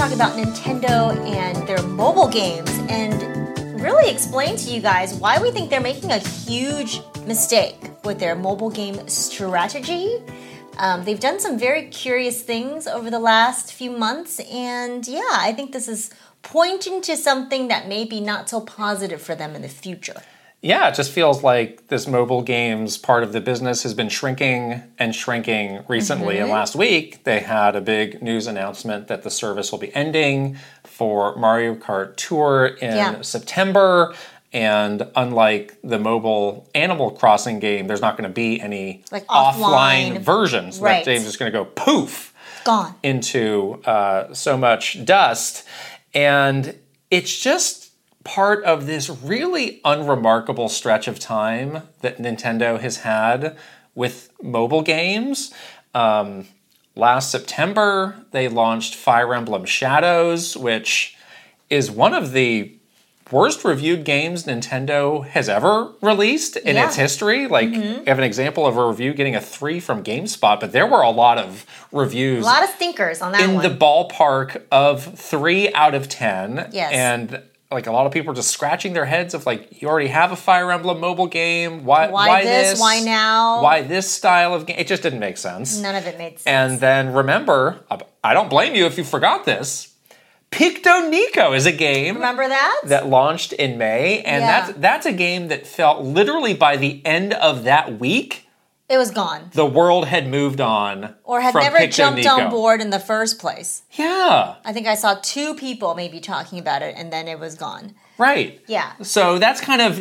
talk about Nintendo and their mobile games and really explain to you guys why we think they're making a huge mistake with their mobile game strategy. They've done some very curious things over the last few months, and yeah, I think this is pointing to something that may be not so positive for them in the future. Yeah, it just feels like this mobile games part of the business has been shrinking and shrinking recently. And last week, they had a big news announcement that the service will be ending for Mario Kart Tour in September. And unlike the mobile Animal Crossing game, there's not going to be any like offline versions. Right. That game's just going to go poof gone into so much dust. And it's just part of this really unremarkable stretch of time that Nintendo has had with mobile games. Last September, they launched Fire Emblem Shadows, which is one of the worst reviewed games Nintendo has ever released in its history. Like, you have an example of a review getting a 3 from GameSpot, but there were a lot of reviews. A lot of stinkers on that one. In the ballpark of 3 out of 10. Yes. And like a lot of people are just scratching their heads of like, you already have a Fire Emblem mobile game. Why this? Why now? Why this style of game? It just didn't make sense. None of it made sense. And then remember, I don't blame you if you forgot this, Picto Nico is a game. Remember that? That launched in May. And that's a game that felt literally by the end of that week, it was gone. The world had moved on. Or had never jumped on board in the first place. Yeah. I think I saw 2 people maybe talking about it, and then it was gone. Right. Yeah. So that's kind of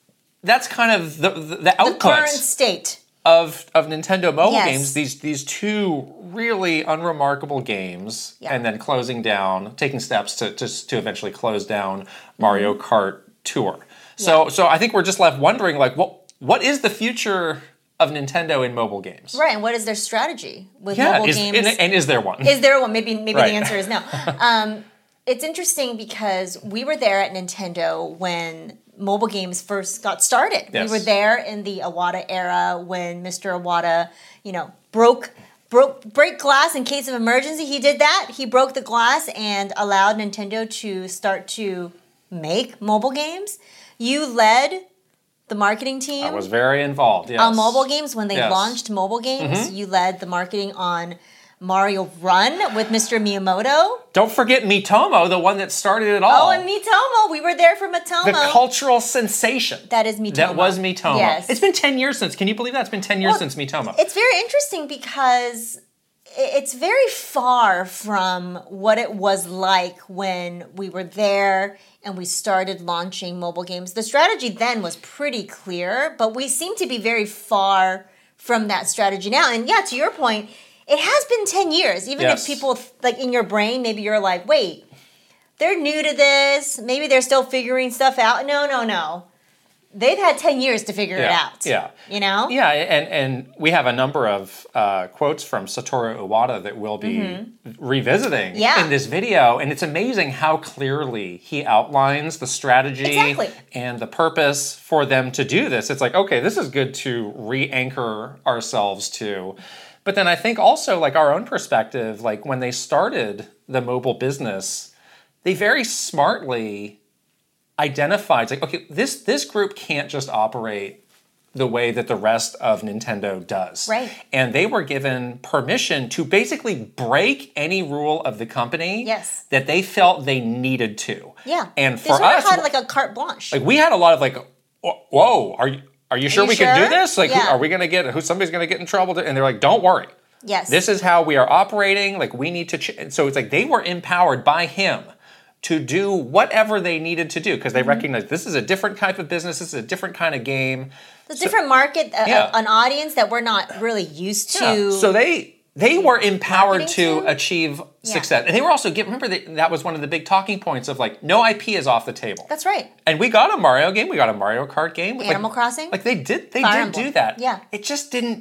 the output. The current state of Nintendo mobile games. These 2 really unremarkable games, and then closing down, taking steps to eventually close down Mario Kart Tour. So I think we're just left wondering, like, what is the future of Nintendo in mobile games? Right, and what is their strategy with mobile games? And is there one? Is there one? Maybe the answer is no. It's interesting because we were there at Nintendo when mobile games first got started. Yes. We were there in the Iwata era when Mr. Iwata, break glass in case of emergency. He did that. He broke the glass and allowed Nintendo to start to make mobile games. You led the marketing team. I was very involved, yes. On mobile games, when they launched mobile games, you led the marketing on Mario Run with Mr. Miyamoto. Don't forget Miitomo, the one that started it all. Oh, and Miitomo. We were there for Miitomo. The cultural sensation. That is Miitomo. That was Miitomo. Yes. It's been 10 years since. Can you believe that? It's been 10 years since Miitomo. It's very interesting because it's very far from what it was like when we were there and we started launching mobile games. The strategy then was pretty clear, but we seem to be very far from that strategy now. And yeah, to your point, it has been 10 years. Even if people, like in your brain, maybe you're like, wait, they're new to this. Maybe they're still figuring stuff out. No. They've had 10 years to figure it out. Yeah. You know? Yeah, and we have a number of quotes from Satoru Iwata that we'll be revisiting in this video. And it's amazing how clearly he outlines the strategy and the purpose for them to do this. It's like, okay, this is good to re-anchor ourselves to. But then I think also, like, our own perspective, like when they started the mobile business, they very smartly identified, like, okay, this group can't just operate the way that the rest of Nintendo does. Right. And they were given permission to basically break any rule of the company that they felt they needed to. Yeah. And they for sort us, of had like a carte blanche. Like, we had a lot of like, whoa, are you sure we can do this? Like, are we going to get, somebody's going to get in trouble? And they're like, don't worry. Yes. This is how we are operating. Like, we need to, so it's like they were empowered by him to do whatever they needed to do because they recognize this is a different type of business, this is a different kind of game. It's a different market, an audience that we're not really used to. Yeah. So they were empowered to achieve success. And they were also, remember that was one of the big talking points of like, no IP is off the table. That's right. And we got a Mario game, we got a Mario Kart game. Animal Crossing. Like they did do that. Yeah. It just didn't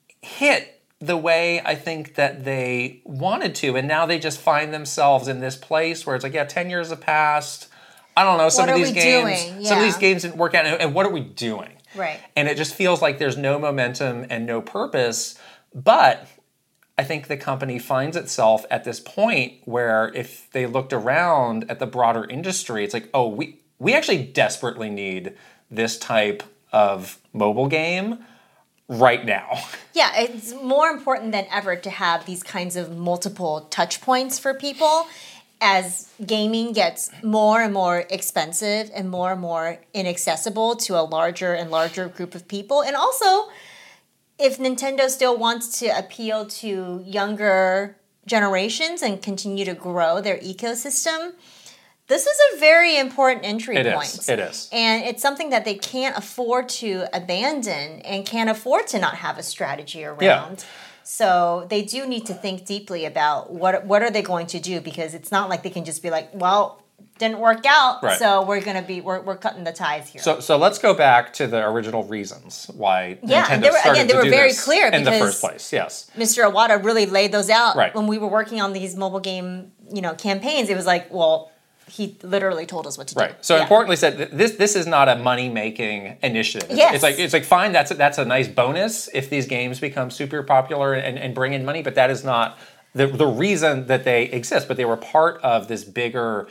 hit the way I think that they wanted to. And now they just find themselves in this place where it's like, 10 years have passed. I don't know, some of these games didn't work out. And what are we doing? Right. And it just feels like there's no momentum and no purpose. But I think the company finds itself at this point where if they looked around at the broader industry, it's like, oh, we actually desperately need this type of mobile game right now. Yeah, it's more important than ever to have these kinds of multiple touch points for people as gaming gets more and more expensive and more inaccessible to a larger and larger group of people. And also, if Nintendo still wants to appeal to younger generations and continue to grow their ecosystem, this is a very important entry point. It is. And it's something that they can't afford to abandon and can't afford to not have a strategy around. Yeah. So they do need to think deeply about what are they going to do, because it's not like they can just be like, well, didn't work out, right, so we're cutting the ties here. So let's go back to the original reasons why Nintendo started they were to do very this clear in the first place. Yes, Mr. Iwata really laid those out right when we were working on these mobile game, campaigns. It was like, well, he literally told us what to do. Right. So importantly said, this is not a money-making initiative. Yes. It's like fine, that's a nice bonus if these games become super popular and bring in money, but that is not the reason that they exist. But they were part of this bigger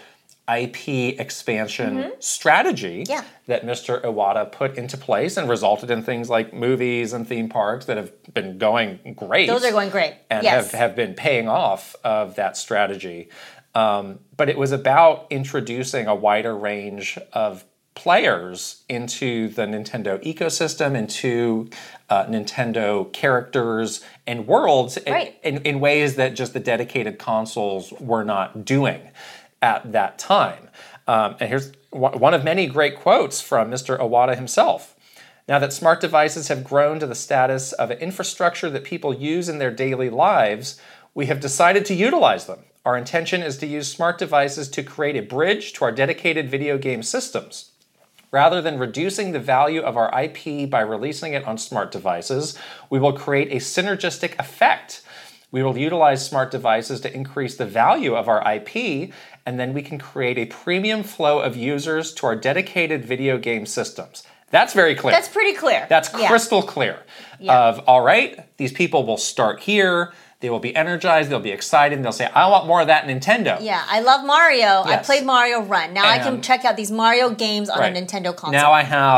IP expansion strategy that Mr. Iwata put into place and resulted in things like movies and theme parks that have been going great. Those are going great. And have been paying off of that strategy. But it was about introducing a wider range of players into the Nintendo ecosystem, into Nintendo characters and worlds in ways that just the dedicated consoles were not doing at that time. And here's one of many great quotes from Mr. Iwata himself. Now that smart devices have grown to the status of an infrastructure that people use in their daily lives, we have decided to utilize them. Our intention is to use smart devices to create a bridge to our dedicated video game systems. Rather than reducing the value of our IP by releasing it on smart devices, we will create a synergistic effect. We will utilize smart devices to increase the value of our IP, and then we can create a premium flow of users to our dedicated video game systems. That's very clear. That's pretty clear. That's crystal clear. Of, all right, these people will start here. They will be energized, they'll be excited, and they'll say, I want more of that Nintendo. Yeah, I love Mario. Yes. I played Mario Run. Now I can check out these Mario games on a Nintendo console. Now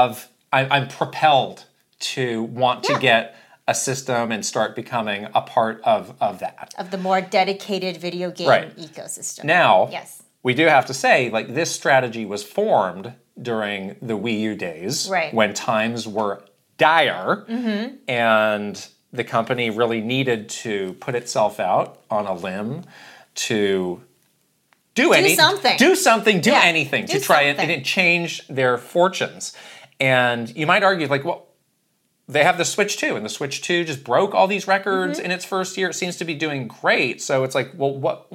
I'm propelled to want to get a system and start becoming a part of that. Of the more dedicated video game ecosystem. Now, we do have to say, like, this strategy was formed during the Wii U days when times were dire and the company really needed to put itself out on a limb to do anything, to try and change their fortunes. And you might argue, like, well, they have the Switch 2, and the Switch 2 just broke all these records in its first year. It seems to be doing great. So it's like, well,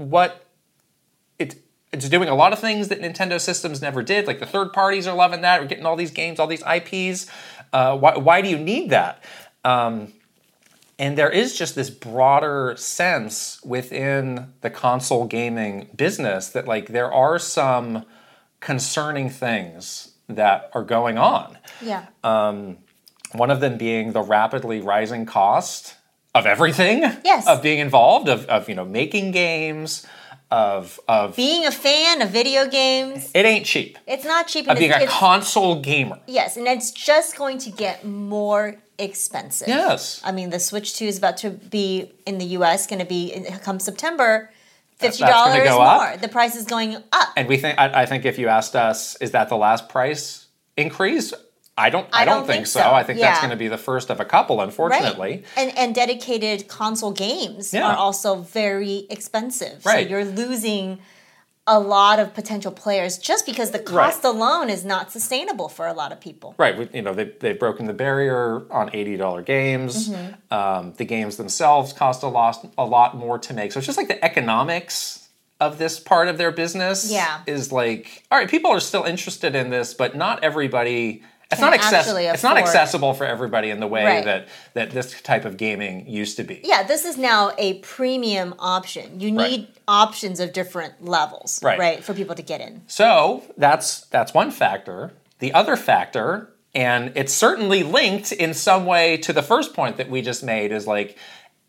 it's doing a lot of things that Nintendo systems never did. Like, the third parties are loving that. We're getting all these games, all these IPs. Why do you need that? And there is just this broader sense within the console gaming business that, like, there are some concerning things that are going on. Yeah. One of them being the rapidly rising cost of everything. Yes. Of being involved, of making games, of being a fan of video games. It ain't cheap. It's not cheap. Of being a console gamer. Yes, and it's just going to get more expensive. Yes. I mean, the Switch 2 is about to be, in the US, going to be, come September, $50 more. Up. The price is going up. And I think if you asked us, is that the last price increase? I don't think so. I think that's going to be the first of a couple, unfortunately. Right. And dedicated console games are also very expensive. Right. So you're losing a lot of potential players just because the cost alone is not sustainable for a lot of people. Right. They've broken the barrier on $80 games. The games themselves cost a lot more to make. So it's just like the economics of this part of their business is like, all right, people are still interested in this, but not everybody... It's not accessible for everybody in the way that this type of gaming used to be. Yeah, this is now a premium option. You need options of different levels, right, for people to get in. So that's one factor. The other factor, and it's certainly linked in some way to the first point that we just made, is like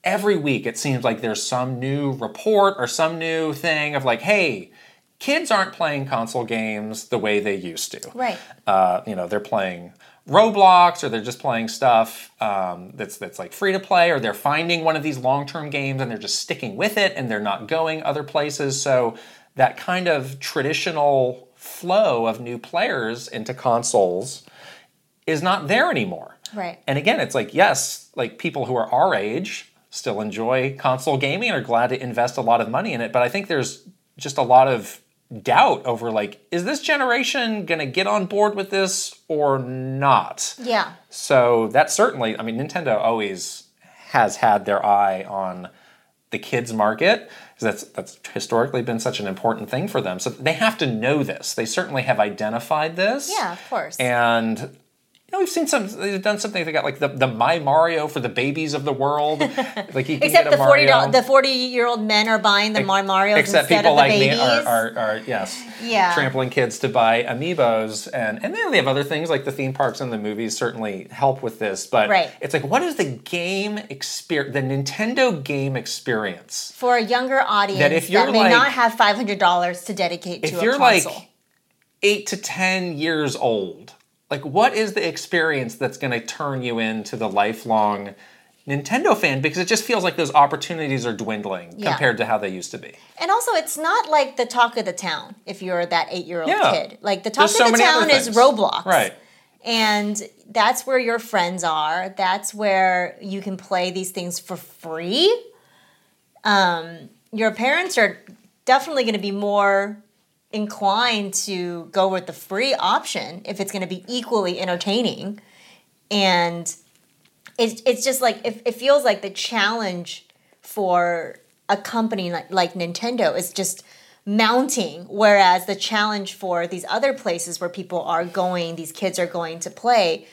every week it seems like there's some new report or some new thing of like, hey, kids aren't playing console games the way they used to. Right. They're playing Roblox, or they're just playing stuff that's like free to play, or they're finding one of these long-term games and they're just sticking with it and they're not going other places. So that kind of traditional flow of new players into consoles is not there anymore. Right. And again, it's like, yes, like people who are our age still enjoy console gaming and are glad to invest a lot of money in it, but I think there's just a lot of doubt over like, is this generation going to get on board with this or not? Yeah. So that's certainly, I mean, Nintendo always has had their eye on the kids market, because that's historically been such an important thing for them. So they have to know this. They certainly have identified this. Yeah, of course. And we've seen they've done something. They got like the My Mario for the babies of the world. Like you can except get a Mario. the 40-year-old men are buying the My Marios except instead people of the like babies. Me are trampling kids to buy amiibos, and then they have other things like the theme parks and the movies certainly help with this. But it's like, what is the game experience, the Nintendo game experience for a younger audience that may not have $500 to dedicate to a console? If you're like 8 to 10 years old. Like, what is the experience that's going to turn you into the lifelong Nintendo fan? Because it just feels like those opportunities are dwindling compared to how they used to be. And also, it's not like the talk of the town if you're that 8-year-old kid. Like, the talk of the town is Roblox. Right. And that's where your friends are. That's where you can play these things for free. Your parents are definitely going to be more inclined to go with the free option if it's going to be equally entertaining. And it's just like, it feels like the challenge for a company like Nintendo is just mounting, whereas the challenge for these other places where people are going, these kids are going to play,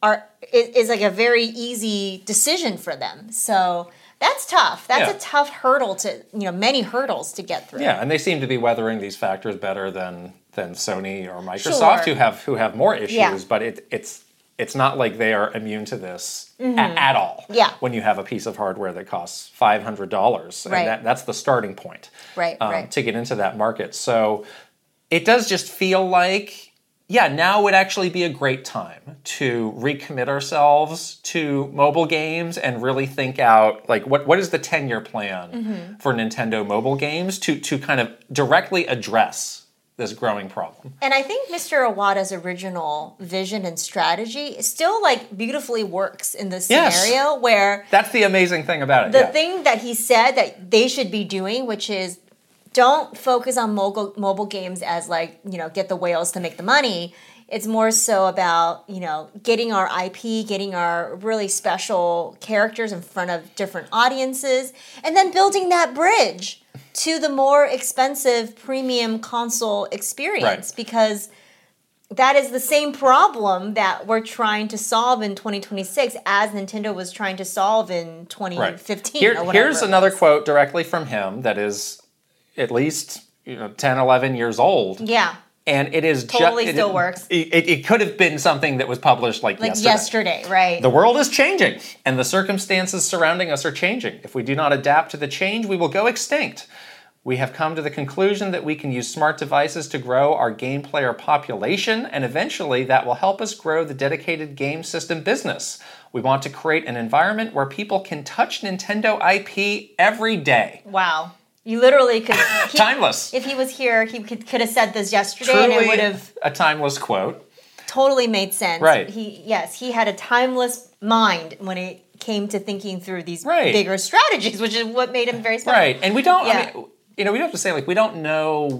is like a very easy decision for them. So that's tough. That's a tough hurdle many hurdles to get through. Yeah, and they seem to be weathering these factors better than Sony or Microsoft, who have more issues. But it's not like they are immune to this at all. Yeah. When you have a piece of hardware that costs $500, and that's the starting point. Right. To get into that market. So it does just feel like, now would actually be a great time to recommit ourselves to mobile games and really think out, like, what is the 10-year plan for Nintendo mobile games to kind of directly address this growing problem. And I think Mr. Iwata's original vision and strategy still like beautifully works in this scenario where... That's the amazing thing about it. The thing that he said that they should be doing, which is don't focus on mobile games as like, get the whales to make the money. It's more so about, getting our IP, getting our really special characters in front of different audiences, and then building that bridge to the more expensive premium console experience. Because that is the same problem that we're trying to solve in 2026 as Nintendo was trying to solve in 2015 or whatever. Here's another quote directly from him that is at least 10, 11 years old. Yeah. And it is totally still works. It could have been something that was published like yesterday, right? The world is changing, and the circumstances surrounding us are changing. If we do not adapt to the change, we will go extinct. We have come to the conclusion that we can use smart devices to grow our game player population, and eventually that will help us grow the dedicated game system business. We want to create an environment where people can touch Nintendo IP every day. Wow. You literally could... Timeless. If he was here, he could have said this yesterday, Truly and it would have... a timeless quote. Totally made sense. Right. He had a timeless mind when it came to thinking through these bigger strategies, which is what made him very special. Right, and we don't... I mean, we don't have to say, like, we don't know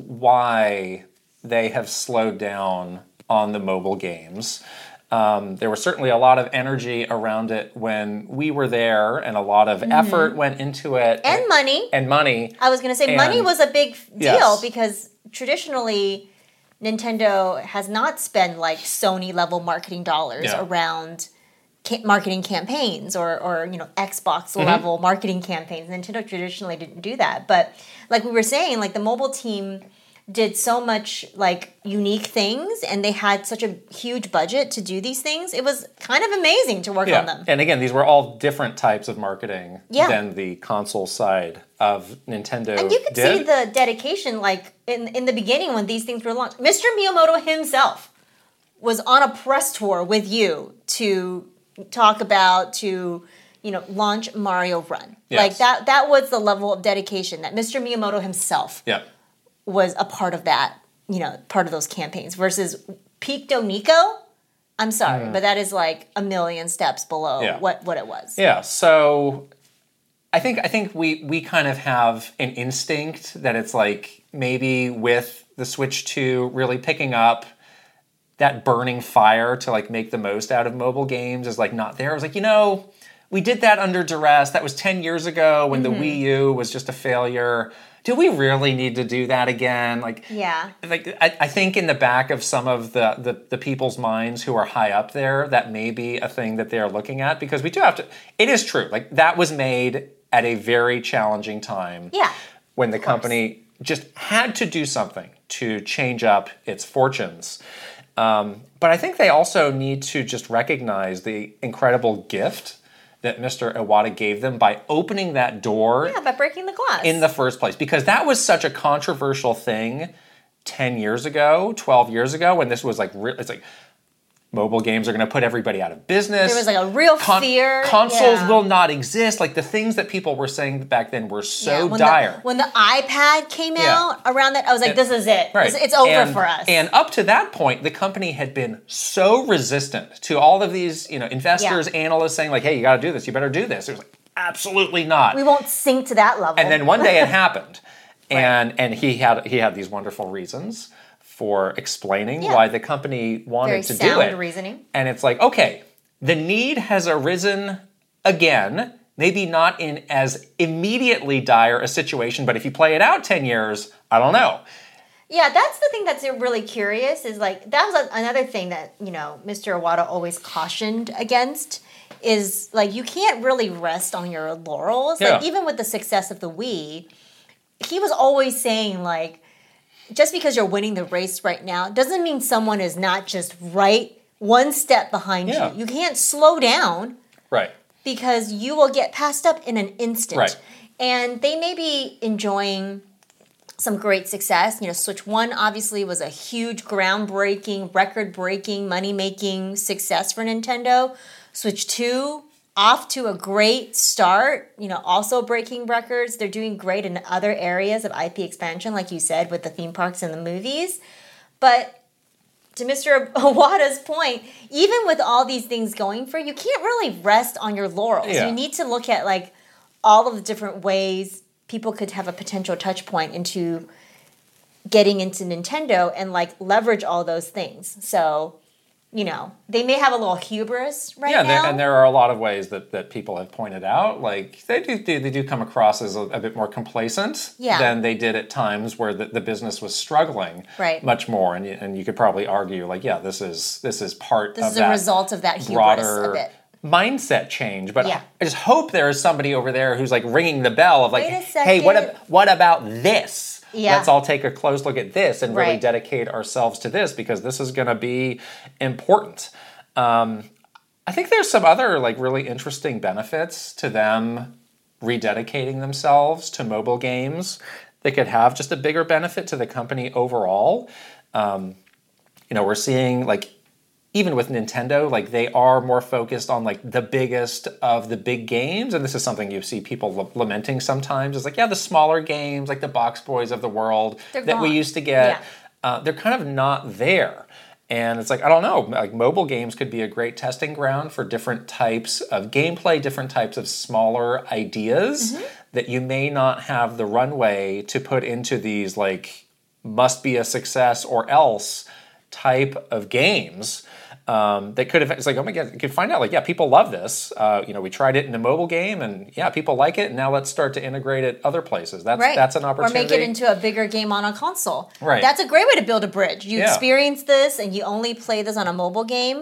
why they have slowed down on the mobile games. There was certainly a lot of energy around it when we were there, and a lot of effort went into it. And money. And money. I was going to say, money was a big deal because traditionally Nintendo has not spent like Sony-level marketing dollars around marketing campaigns or Xbox-level marketing campaigns. Nintendo traditionally didn't do that. But like we were saying, like the mobile team did so much like unique things, and they had such a huge budget to do these things. It was kind of amazing to work on them. And again, these were all different types of marketing than the console side of Nintendo. And you could see the dedication, like in the beginning when these things were launched. Mr. Miyamoto himself was on a press tour with you to talk about, to launch Mario Run. Like that was the level of dedication that Mr. Miyamoto himself was a part of that, part of those campaigns, versus Picto Nico. I'm sorry, but that is like a million steps below what it was. Yeah, so I think we kind of have an instinct that it's like maybe with the Switch 2 really picking up, that burning fire to like make the most out of mobile games is like not there. I was like, we did that under duress. That was 10 years ago when the Wii U was just a failure. Do we really need to do that again? I think in the back of some of the people's minds who are high up there, that may be a thing that they're looking at, because we do have to. It is true. Like, that was made at a very challenging time. Yeah. When the company just had to do something to change up its fortunes. But I think they also need to just recognize the incredible gift that Mr. Iwata gave them by opening that door. Yeah, by breaking the glass. In the first place. Because that was such a controversial thing 10 years ago, 12 years ago, when this was like, it's like, mobile games are going to put everybody out of business. There was like a real fear. Consoles will not exist. Like, the things that people were saying back then were so dire. When the iPad came out around that, I was like, this is it. Right. It's over for us. And up to that point, the company had been so resistant to all of these, investors, analysts saying like, hey, you got to do this. You better do this. It was like, absolutely not. We won't sink to that level. And then one day it happened. And he had these wonderful reasons for explaining why the company wanted to do it. Very sound reasoning. And it's like, okay, the need has arisen again, maybe not in as immediately dire a situation, but if you play it out 10 years, I don't know. Yeah, that's the thing that's really curious, is like, that was another thing that, Mr. Iwata always cautioned against, is like, you can't really rest on your laurels. Like, even with the success of the Wii, he was always saying like, just because you're winning the race right now doesn't mean someone is not just right one step behind you. You can't slow down. Right. Because you will get passed up in an instant. Right. And they may be enjoying some great success. Switch 1 obviously was a huge, groundbreaking, record-breaking, money-making success for Nintendo. Switch 2, off to a great start, also breaking records. They're doing great in other areas of IP expansion, like you said, with the theme parks and the movies. But to Mr. Iwata's point, even with all these things going for you, can't really rest on your laurels. Yeah. You need to look at like all of the different ways people could have a potential touch point into getting into Nintendo and like leverage all those things. So, they may have a little hubris right now. Yeah, and there are a lot of ways that people have pointed out. Like, they do come across as a bit more complacent than they did at times where the business was struggling much more. And you could probably argue, like, this is part of that. This is a result of that hubris a bit. Mindset change. But I just hope there is somebody over there who's like ringing the bell of like, hey, what about this? Yeah. Let's all take a close look at this and really dedicate ourselves to this, because this is going to be important. I think there's some other like really interesting benefits to them rededicating themselves to mobile games that could have just a bigger benefit to the company overall. We're seeing like, even with Nintendo, like they are more focused on like the biggest of the big games. And this is something you see people lamenting sometimes. It's like, the smaller games, like the Box Boys of the world we used to get, they're kind of not there. And it's like, I don't know, like mobile games could be a great testing ground for different types of gameplay, different types of smaller ideas that you may not have the runway to put into these like must be a success or else type of games. That could have, it's like, oh my God, you could find out like, people love this. We tried it in a mobile game and people like it. And now let's start to integrate it other places. That's an opportunity. Or make it into a bigger game on a console. Right. That's a great way to build a bridge. You experience this and you only play this on a mobile game.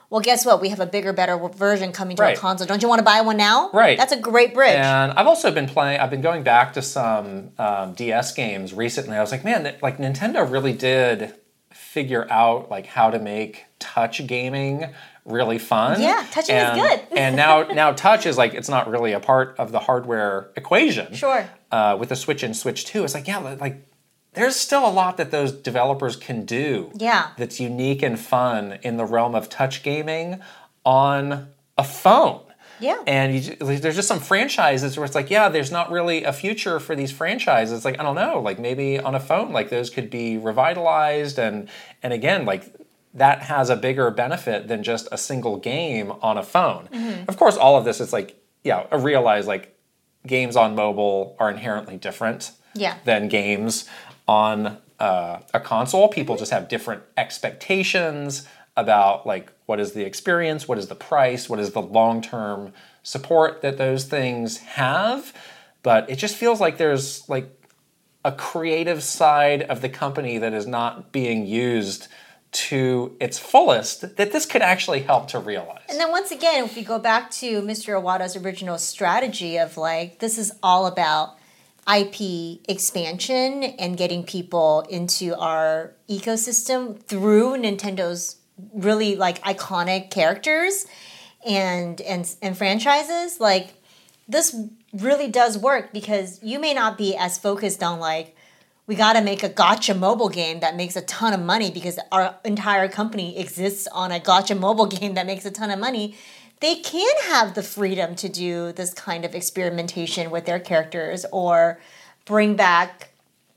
well, guess what? We have a bigger, better version coming to a console. Don't you want to buy one now? Right. That's a great bridge. And I've also been I've been going back to some DS games recently. I was like, man, like Nintendo really did figure out like how to make touch gaming really fun. Yeah, touching is good. And now touch is like, it's not really a part of the hardware equation. Sure. With the Switch and Switch 2, it's like, yeah, like there's still a lot that those developers can do. Yeah. That's unique and fun in the realm of touch gaming on a phone. Yeah. And there's just some franchises where it's like, yeah, there's not really a future for these franchises. It's like, I don't know, like maybe on a phone, like those could be revitalized. And again, like that has a bigger benefit than just a single game on a phone. Mm-hmm. Of course, all of this is like, yeah, I realize like games on mobile are inherently different than games on a console. People just have different expectations about like what is the experience, what is the price, what is the long-term support that those things have. But it just feels like there's like a creative side of the company that is not being used to its fullest that this could actually help to realize. And then once again, if we go back to Mr. Iwata's original strategy of like, this is all about IP expansion and getting people into our ecosystem through Nintendo's really like iconic characters and franchises, like this really does work because you may not be as focused on like, we got to make a gacha mobile game that makes a ton of money because our entire company exists on a gacha mobile game that makes a ton of money. They can have the freedom to do this kind of experimentation with their characters or bring back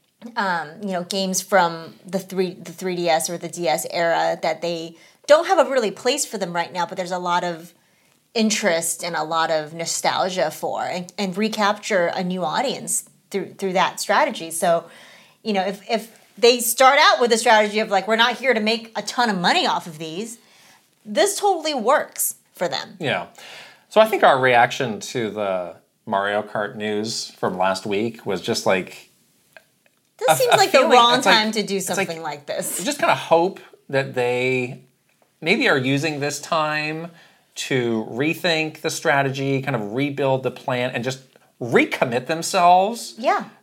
games from the 3DS or the DS era that they don't have a really place for them right now, but there's a lot of interest and a lot of nostalgia for and recapture a new audience through that strategy. So, you know, if they start out with a strategy of like, we're not here to make a ton of money off of these, this totally works for them. Yeah. So I think our reaction to the Mario Kart news from last week was just like, this seems like the wrong time to do something like this. I just kind of hope that they maybe are using this time to rethink the strategy, kind of rebuild the plan, and just recommit themselves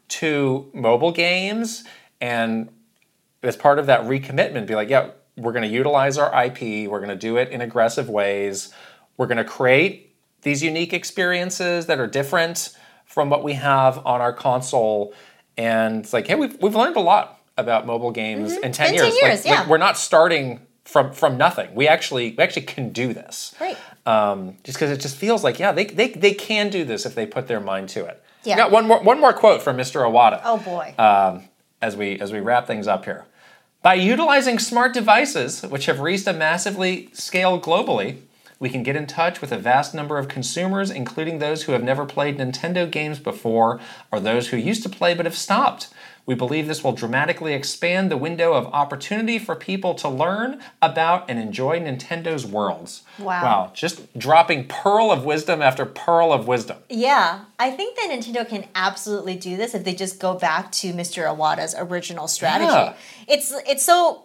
to mobile games. And as part of that recommitment, be like, yeah, we're going to utilize our IP. We're going to do it in aggressive ways. We're going to create these unique experiences that are different from what we have on our console. And it's like, hey, we've learned a lot about mobile games in 10 years. 10 years, like, we're not starting from nothing. We actually can do this. Right. Just because it just feels like, yeah, they can do this if they put their mind to it. Yeah. Got one more quote from Mr. Iwata. Oh boy. As we wrap things up here. By utilizing smart devices, which have reached a massively scale globally, we can get in touch with a vast number of consumers, including those who have never played Nintendo games before or those who used to play but have stopped. We believe this will dramatically expand the window of opportunity for people to learn about and enjoy Nintendo's worlds. Wow. Just dropping pearl of wisdom after pearl of wisdom. Yeah. I think that Nintendo can absolutely do this if they just go back to Mr. Iwata's original strategy. Yeah. It's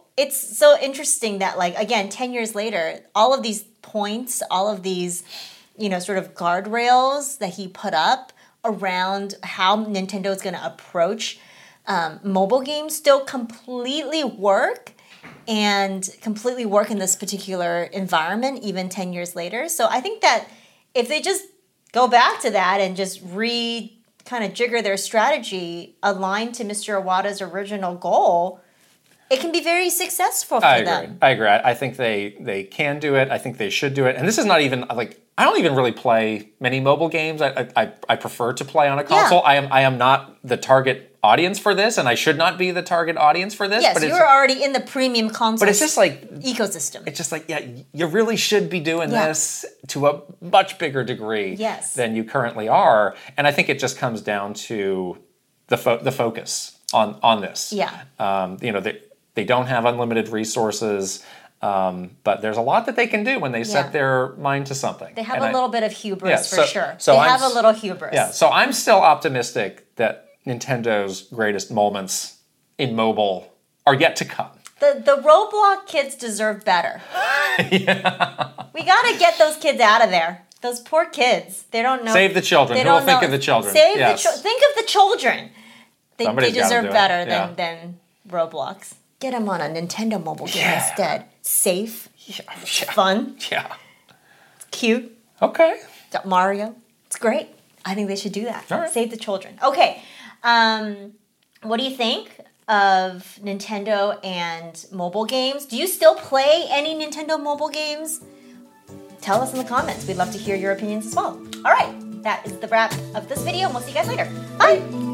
so interesting that, like, again, 10 years later, all of these points, all of these, sort of guardrails that he put up around how Nintendo is going to approach mobile games still completely work in this particular environment even 10 years later. So I think that if they just go back to that and just kind of jigger their strategy aligned to Mr. Iwata's original goal, it can be very successful for them. I agree. I think they can do it. I think they should do it. And this is not even like, I don't even really play many mobile games. I prefer to play on a console. Yeah. I am not the target audience for this, and I should not be the target audience for this. Yes, but you're already in the premium console. But it's just like ecosystem. It's just like, yeah, you really should be doing this to a much bigger degree than you currently are. And I think it just comes down to the focus on this. Yeah. They don't have unlimited resources. But there's a lot that they can do when they set their mind to something. They have a little bit of hubris for sure. So they have a little hubris. Yeah, so I'm still optimistic that Nintendo's greatest moments in mobile are yet to come. The Roblox kids deserve better. Yeah. We gotta get those kids out of there. Those poor kids. They don't know. Save the children. Who will think of the children? Save the children. Think of the children. They deserve better than Roblox. Get them on a Nintendo mobile game instead. Safe. Fun. Yeah. It's cute. Okay. It's got Mario. It's great. I think they should do that. All right. Save the children. Okay. What do you think of Nintendo and mobile games? Do you still play any Nintendo mobile games? Tell us in the comments. We'd love to hear your opinions as well. All right. That is the wrap of this video, and we'll see you guys later. Bye.